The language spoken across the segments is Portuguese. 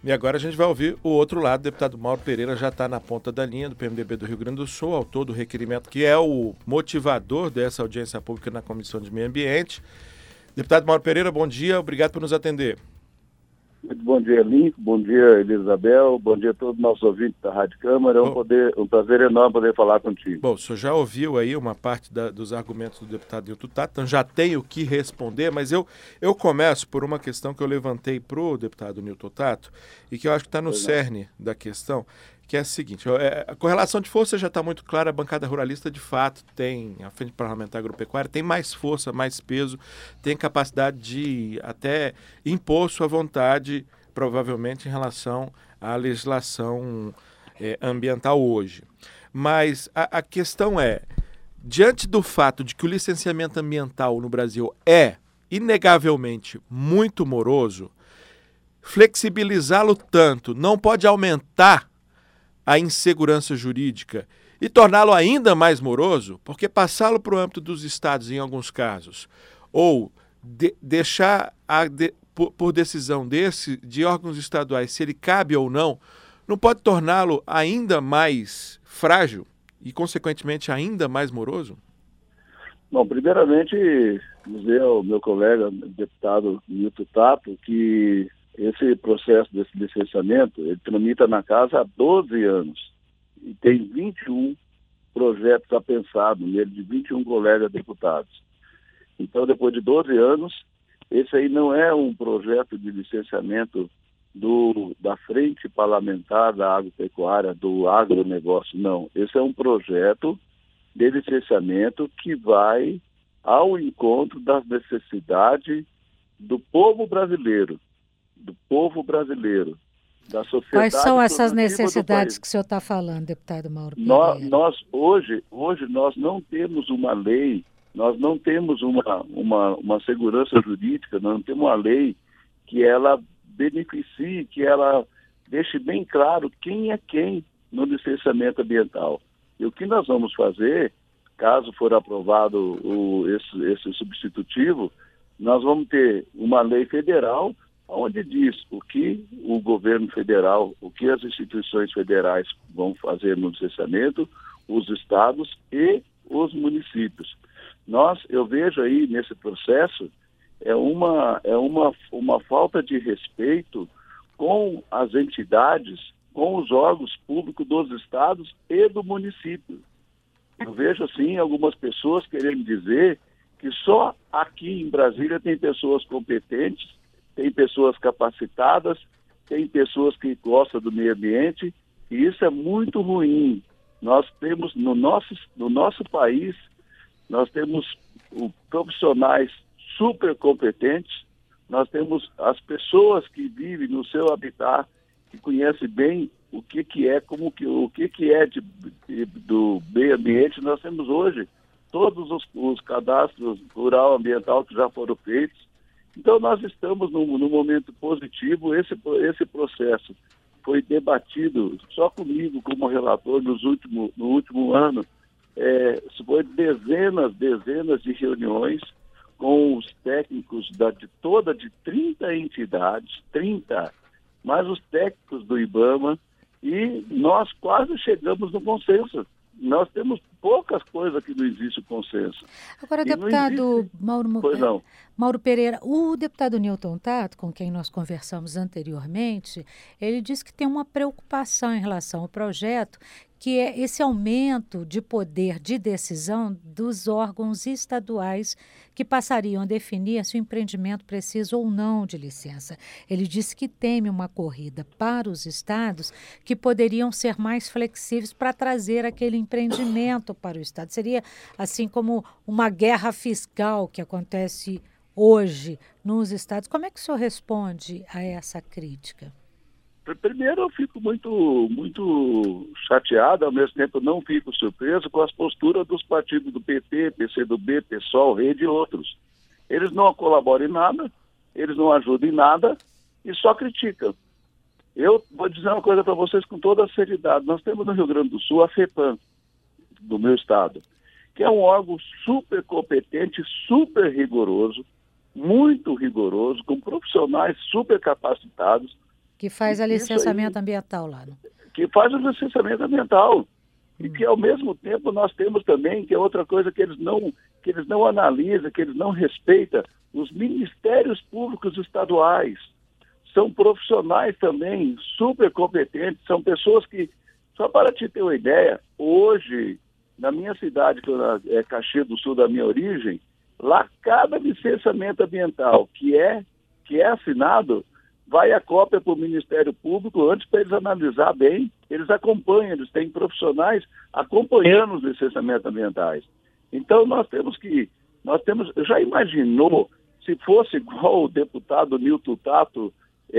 E agora a gente vai ouvir o outro lado. O deputado Mauro Pereira já está na ponta da linha do PMDB do Rio Grande do Sul, autor do requerimento, que é o motivador dessa audiência pública na Comissão de Meio Ambiente. Deputado Mauro Pereira, bom dia, obrigado por nos atender. Muito bom dia, Lincoln, bom dia, Elisabel, bom dia a todos os nossos ouvintes da Rádio Câmara, é um prazer enorme poder falar contigo. Bom, o senhor já ouviu aí uma parte dos argumentos do deputado Nilton Tato, então já tenho o que responder, mas eu começo por uma questão que eu levantei para o deputado Nilton Tato e que eu acho que está no cerne da questão, que é a seguinte: a correlação de força já está muito clara. A bancada ruralista, de fato, tem, a Frente Parlamentar Agropecuária, tem mais força, mais peso, tem capacidade de até impor sua vontade, provavelmente, em relação à legislação ambiental hoje. Mas a questão é, diante do fato de que o licenciamento ambiental no Brasil é, inegavelmente, muito moroso, flexibilizá-lo tanto não pode aumentar a insegurança jurídica e torná-lo ainda mais moroso, porque passá-lo para o âmbito dos estados em alguns casos, ou deixar por decisão de órgãos estaduais se ele cabe ou não pode torná-lo ainda mais frágil e, consequentemente, ainda mais moroso? Bom, primeiramente, dizer ao meu colega, deputado Nilton Tato, que esse processo desse licenciamento, ele tramita na casa há 12 anos e tem 21 projetos apensados nele, de 21 colegas deputados. Então, depois de 12 anos, esse aí não é um projeto de licenciamento da Frente Parlamentar da Agropecuária, do agronegócio, não. Esse é um projeto de licenciamento que vai ao encontro das necessidades do povo brasileiro, da sociedade. Quais são essas necessidades que o senhor está falando, deputado Mauro Pereira? Hoje nós não temos uma lei, nós não temos uma segurança jurídica, nós não temos uma lei que ela beneficie, que ela deixe bem claro quem é quem no licenciamento ambiental. E o que nós vamos fazer, caso for aprovado esse substitutivo, nós vamos ter uma lei federal onde diz o que o governo federal, o que as instituições federais vão fazer no licenciamento, os estados e os municípios. Eu vejo aí nesse processo uma falta de respeito com as entidades, com os órgãos públicos dos estados e do município. Eu vejo, assim, algumas pessoas querendo dizer que só aqui em Brasília tem pessoas competentes, tem pessoas capacitadas, tem pessoas que gostam do meio ambiente, e isso é muito ruim. Nós temos, no nosso país, nós temos profissionais super competentes, nós temos as pessoas que vivem no seu habitat, que conhecem bem o que é do meio ambiente. Nós temos hoje todos os cadastros rural ambiental que já foram feitos. Então nós estamos num momento positivo. Esse processo foi debatido só comigo como relator no último ano. Foi dezenas de reuniões com os técnicos de 30 entidades, 30, mais os técnicos do IBAMA, e nós quase chegamos no consenso. Nós temos poucas coisas que não existe o consenso. Agora, deputado Mauro Pereira, o deputado Nilton Tato, com quem nós conversamos anteriormente, ele disse que tem uma preocupação em relação ao projeto, que é esse aumento de poder de decisão dos órgãos estaduais que passariam a definir se o empreendimento precisa ou não de licença. Ele disse que teme uma corrida para os estados que poderiam ser mais flexíveis para trazer aquele empreendimento para o estado. Seria assim como uma guerra fiscal que acontece hoje nos estados. Como é que o senhor responde a essa crítica? Primeiro, eu fico muito chateado, ao mesmo tempo não fico surpreso com as posturas dos partidos do PT, PCdoB, PSOL, Rede e outros. Eles não colaboram em nada, eles não ajudam em nada e só criticam. Eu vou dizer uma coisa para vocês com toda a seriedade. Nós temos no Rio Grande do Sul a FEPAM, do meu estado, que é um órgão super competente, super rigoroso, muito rigoroso, com profissionais super capacitados. Que faz a licenciamento ambiental lá. Que faz o licenciamento ambiental. E que, ao mesmo tempo, nós temos também, que é outra coisa que eles não analisam, que eles não respeitam, os ministérios públicos estaduais. São profissionais também super competentes, são pessoas que, só para te ter uma ideia, hoje, na minha cidade, que é Caxias do Sul, da minha origem, lá cada licenciamento ambiental que é assinado, vai a cópia para o Ministério Público antes para eles analisar bem. Eles acompanham, eles têm profissionais acompanhando os licenciamentos ambientais. Então já imaginou se fosse igual o deputado Nilton Tato,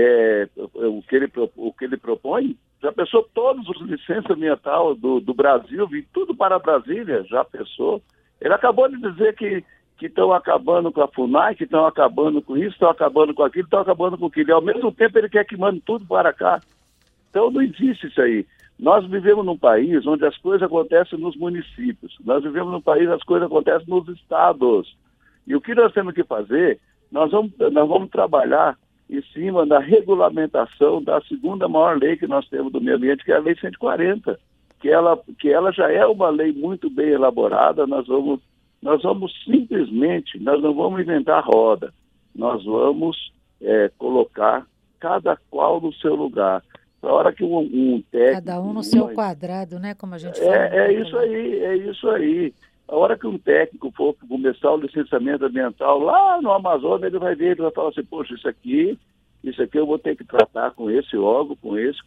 o que ele propõe? Já pensou todos os licenças ambientais do Brasil, vir tudo para Brasília? Já pensou? Ele acabou de dizer que estão acabando com a FUNAI, que estão acabando com isso, estão acabando com aquilo, estão acabando com aquilo. E ao mesmo tempo ele quer que mande tudo para cá. Então não existe isso aí. Nós vivemos num país onde as coisas acontecem nos municípios. Nós vivemos num país onde as coisas acontecem nos estados. E o que nós temos que fazer? Nós vamos trabalhar em cima da regulamentação da segunda maior lei que nós temos do meio ambiente, que é a Lei 140. Que ela já é uma lei muito bem elaborada. Nós vamos simplesmente, nós não vamos inventar roda, nós vamos colocar cada qual no seu lugar. Na hora que um técnico... Cada um no seu quadrado, né? Como a gente fala. É isso aí. A hora que um técnico for começar o licenciamento ambiental lá no Amazonas, ele vai ver, ele vai falar assim, poxa, isso aqui eu vou ter que tratar com esse órgão, com esse.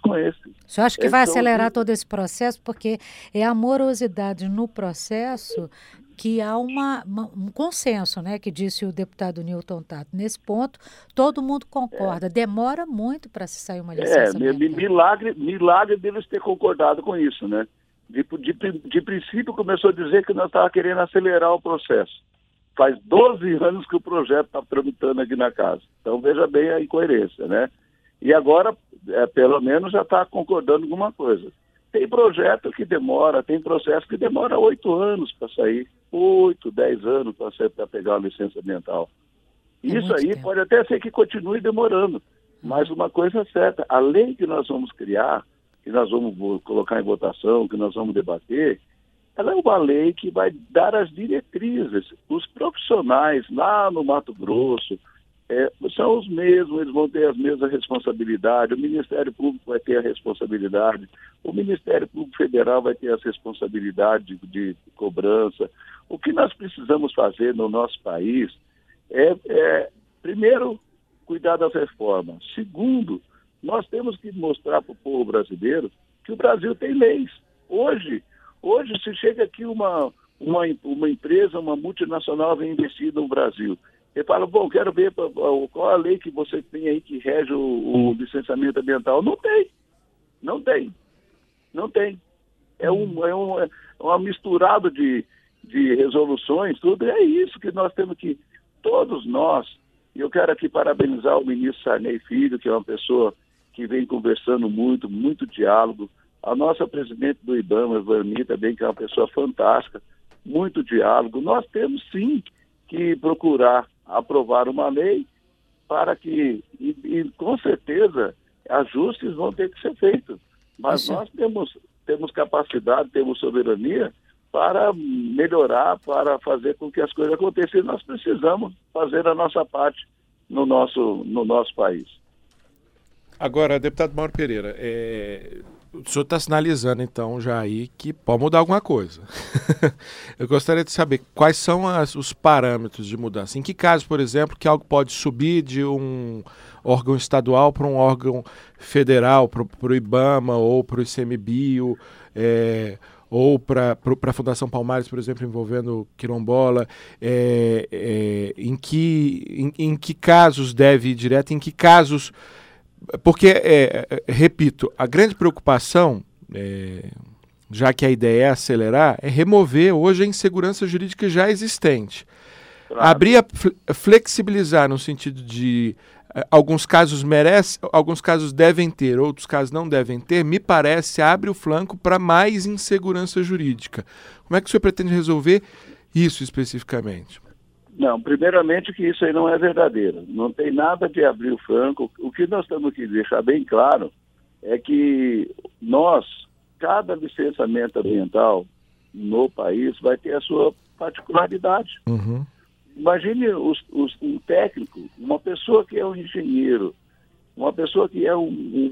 O senhor acha que vai acelerar todo esse processo? Porque é a morosidade no processo que há um consenso, né, que disse o deputado Nilton Tato. Nesse ponto, todo mundo concorda. Demora muito para se sair uma licença ambiental. Milagre deles ter concordado com isso, né? De princípio, começou a dizer que nós estávamos querendo acelerar o processo. Faz 12 anos que o projeto está tramitando aqui na casa. Então, veja bem a incoerência, né? E agora, pelo menos, já está concordando com uma coisa. Tem projeto que demora, tem processo que demora 8 anos para sair. 8, 10 anos para pegar a licença ambiental. Isso aí tempo. Pode até ser que continue demorando. Mas uma coisa é certa, a lei que nós vamos criar, que nós vamos colocar em votação, que nós vamos debater, ela é uma lei que vai dar as diretrizes. Os profissionais lá no Mato Grosso são os mesmos, eles vão ter as mesmas responsabilidades, o Ministério Público vai ter a responsabilidade, o Ministério Público Federal vai ter as responsabilidades de cobrança. O que nós precisamos fazer no nosso país primeiro, cuidar das reformas. Segundo, nós temos que mostrar para o povo brasileiro que o Brasil tem leis. Hoje se chega aqui uma empresa, uma multinacional vem investir no Brasil. Ele fala, bom, quero ver qual a lei que você tem aí que rege o licenciamento ambiental. Não tem. É uma misturada de resoluções, tudo. É isso que nós temos que, todos nós, e eu quero aqui parabenizar o ministro Sarney Filho, que é uma pessoa que vem conversando muito diálogo, a nossa presidente do IBAMA, Vani, também, que é uma pessoa fantástica, muito diálogo. Nós temos, sim, que procurar aprovar uma lei para que, e com certeza, ajustes vão ter que ser feitos. Mas nós temos capacidade, temos soberania para melhorar, para fazer com que as coisas aconteçam. E nós precisamos fazer a nossa parte no nosso país. Agora, deputado Mauro Pereira, o senhor está sinalizando, então, já aí que pode mudar alguma coisa. Eu gostaria de saber quais são os parâmetros de mudança. Em que caso, por exemplo, que algo pode subir de um órgão estadual para um órgão federal, para o IBAMA ou para o ICMBio, ou para a Fundação Palmares, por exemplo, envolvendo quilombola, em que casos deve ir direto, em que casos... Porque, repito, a grande preocupação, já que a ideia é acelerar, é remover hoje a insegurança jurídica já existente. Claro. Abrir, flexibilizar no sentido de alguns casos merecem, alguns casos devem ter, outros casos não devem ter, me parece, abre o flanco para mais insegurança jurídica. Como é que o senhor pretende resolver isso especificamente? Não, primeiramente que isso aí não é verdadeiro. Não tem nada de abrir o franco. O que nós temos que deixar bem claro é que cada licenciamento ambiental no país vai ter a sua particularidade. Uhum. Imagine um técnico, uma pessoa que é um engenheiro, uma pessoa que é um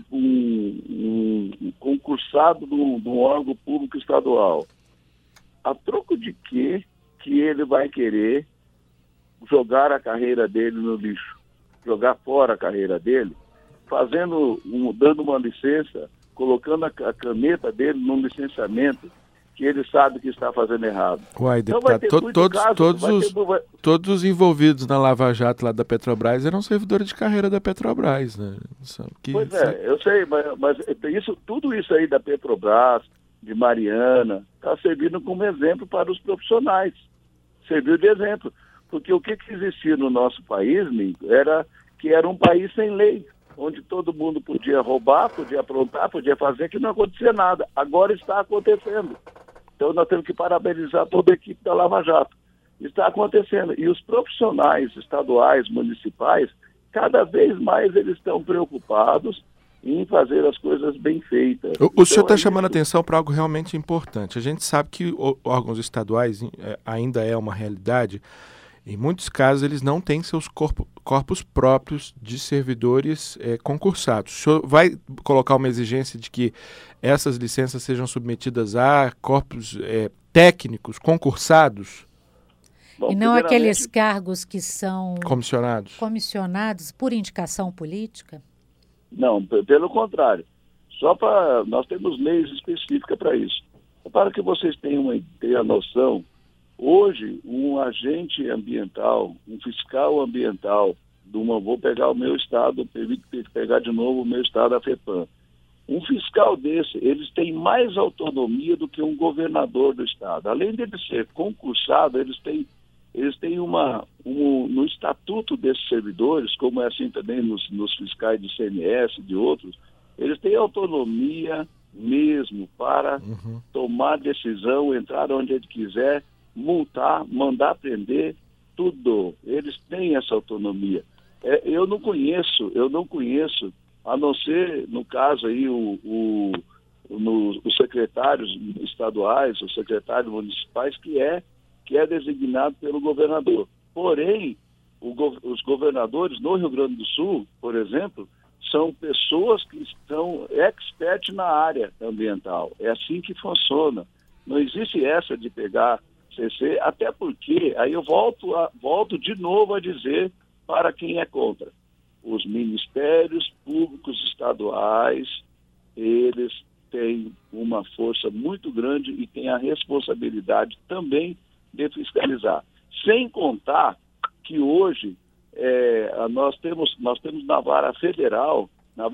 concursado de um órgão público estadual. A troco de que ele vai querer jogar a carreira dele no lixo, jogar fora a carreira dele, dando uma licença, colocando a caneta dele num licenciamento que ele sabe que está fazendo errado. Uai, deputado, todos os envolvidos na Lava Jato lá da Petrobras eram servidores de carreira da Petrobras, né? Eu sei, mas tudo isso aí da Petrobras, de Mariana, está servindo como exemplo para os profissionais. Serviu de exemplo. Porque o que existia no nosso país, Nico, era um país sem lei, onde todo mundo podia roubar, podia aprontar, podia fazer, que não acontecia nada. Agora está acontecendo. Então nós temos que parabenizar toda a equipe da Lava Jato. Está acontecendo. E os profissionais estaduais, municipais, cada vez mais eles estão preocupados em fazer as coisas bem feitas. O senhor está chamando a atenção para algo realmente importante. A gente sabe que órgãos estaduais ainda é uma realidade. Em muitos casos, eles não têm seus corpos próprios de servidores concursados. O senhor vai colocar uma exigência de que essas licenças sejam submetidas a corpos técnicos concursados? Bom, e não aqueles cargos que são comissionados por indicação política? Não, pelo contrário. Nós temos leis específicas para isso. Para que vocês tenham a noção, hoje, um agente ambiental, um fiscal ambiental, vou pegar o meu estado, permito pegar de novo o meu estado, a FEPAM. Um fiscal desse, eles têm mais autonomia do que um governador do estado. Além de ele ser concursado, eles têm no estatuto desses servidores, como é assim também nos fiscais de CMS e de outros, eles têm autonomia mesmo para tomar decisão, entrar onde ele quiser, multar, mandar prender, tudo. Eles têm essa autonomia. Eu não conheço, a não ser, no caso aí, os secretários estaduais, os secretários municipais, que é designado pelo governador. Porém, os governadores no Rio Grande do Sul, por exemplo, são pessoas que estão expert na área ambiental. É assim que funciona. Não existe essa de pegar CC, até porque, aí eu volto de novo a dizer para quem é contra. Os ministérios públicos estaduais, eles têm uma força muito grande e têm a responsabilidade também de fiscalizar. Sem contar que hoje nós temos na vara federal,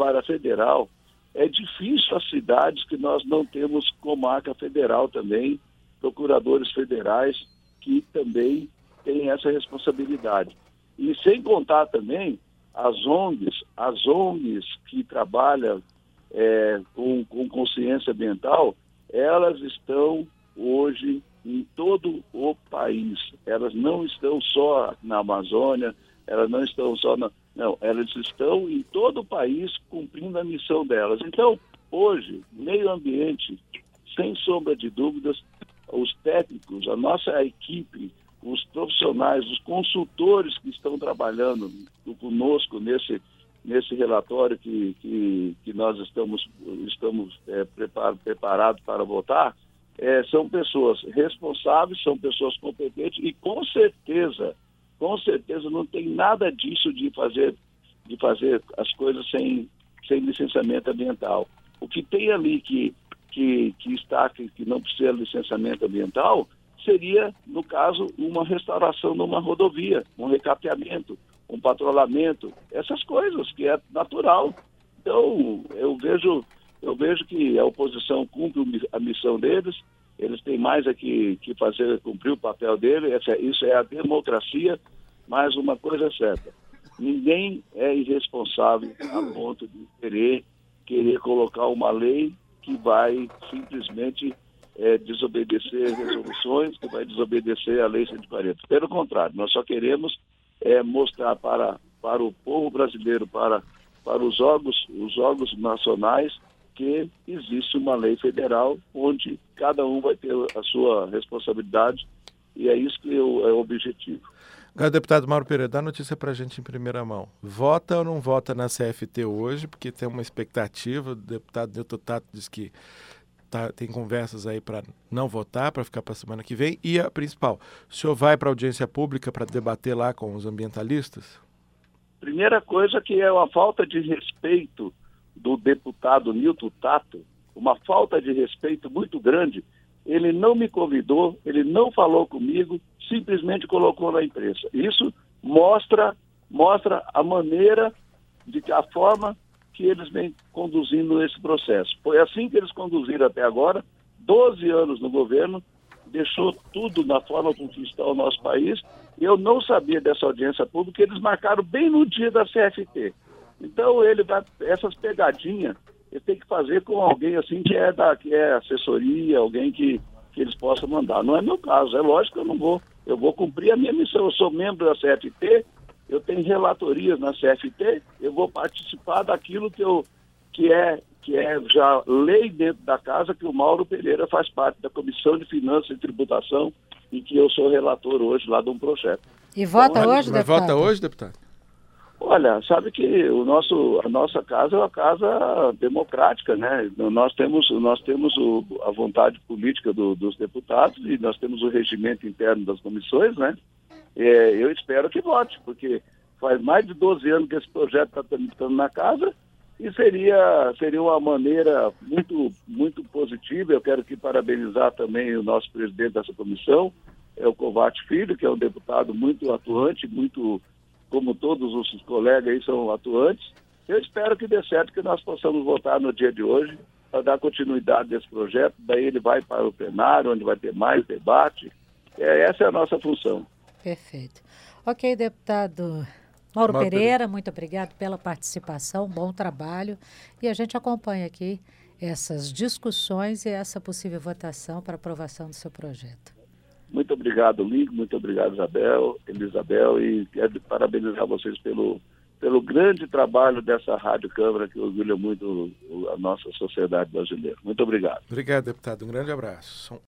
é difícil as cidades que nós não temos comarca federal também, procuradores federais que também têm essa responsabilidade. E sem contar também as ONGs que trabalham com consciência ambiental, elas estão hoje em todo o país. Elas não estão só na Amazônia, elas não estão só elas estão em todo o país cumprindo a missão delas. Então, hoje, meio ambiente, sem sombra de dúvidas, os técnicos, a nossa equipe, os profissionais, os consultores que estão trabalhando conosco nesse relatório que nós estamos preparados para votar, são pessoas responsáveis, são pessoas competentes e com certeza não tem nada disso de fazer as coisas sem licenciamento ambiental. O que tem ali que não precisa de licenciamento ambiental seria, no caso, uma restauração de uma rodovia, um recapeamento, um patrulhamento, essas coisas que é natural. Então, eu vejo que a oposição cumpre a missão deles, eles têm mais que fazer, cumprir o papel dele, isso é a democracia, mas uma coisa é certa, ninguém é irresponsável a ponto de querer colocar uma lei que vai simplesmente desobedecer resoluções, que vai desobedecer a Lei 140. Pelo contrário, nós só queremos mostrar para o povo brasileiro, para os órgãos nacionais, que existe uma lei federal onde cada um vai ter a sua responsabilidade, e é isso que é o objetivo. Agora, deputado Mauro Pereira, dá notícia para a gente em primeira mão. Vota ou não vota na CFT hoje? Porque tem uma expectativa, o deputado Nilton Tato diz que tem conversas aí para não votar, para ficar para a semana que vem. E a principal, o senhor vai para a audiência pública para debater lá com os ambientalistas? Primeira coisa que é uma falta de respeito do deputado Nilton Tato, uma falta de respeito muito grande. Ele não me convidou, ele não falou comigo, simplesmente colocou na imprensa. Isso mostra a maneira, a forma que eles vêm conduzindo esse processo. Foi assim que eles conduziram até agora, 12 anos no governo, deixou tudo na forma como está o nosso país. Eu não sabia dessa audiência pública, eles marcaram bem no dia da CFT. Então, essas pegadinhas, ele tem que fazer com alguém assim que é assessoria, alguém que eles possam mandar. Não é meu caso, é lógico que eu não vou. Eu vou cumprir a minha missão. Eu sou membro da CFT, eu tenho relatorias na CFT, eu vou participar daquilo que é já lei dentro da casa, que o Mauro Pereira faz parte da Comissão de Finanças e Tributação e que eu sou relator hoje lá de um projeto. E vota hoje, deputado? Vota hoje, deputado? Olha, sabe que a nossa casa é uma casa democrática, né? Nós temos a vontade política dos deputados e nós temos o regimento interno das comissões, né? Eu espero que vote, porque faz mais de 12 anos que esse projeto está tramitando na casa e seria uma maneira muito, muito positiva. Eu quero aqui parabenizar também o nosso presidente dessa comissão, o Kovács Filho, que é um deputado muito atuante, muito, como todos os colegas aí são atuantes. Eu espero que dê certo, que nós possamos votar no dia de hoje para dar continuidade desse projeto. Daí ele vai para o plenário, onde vai ter mais debate. Essa é a nossa função. Perfeito. Ok, deputado Mauro Pereira, muito obrigado pela participação, bom trabalho. E a gente acompanha aqui essas discussões e essa possível votação para aprovação do seu projeto. Muito obrigado, Link, muito obrigado, Elisabel, e quero parabenizar vocês pelo grande trabalho dessa Rádio Câmara, que orgulha muito a nossa sociedade brasileira. Muito obrigado. Obrigado, deputado. Um grande abraço.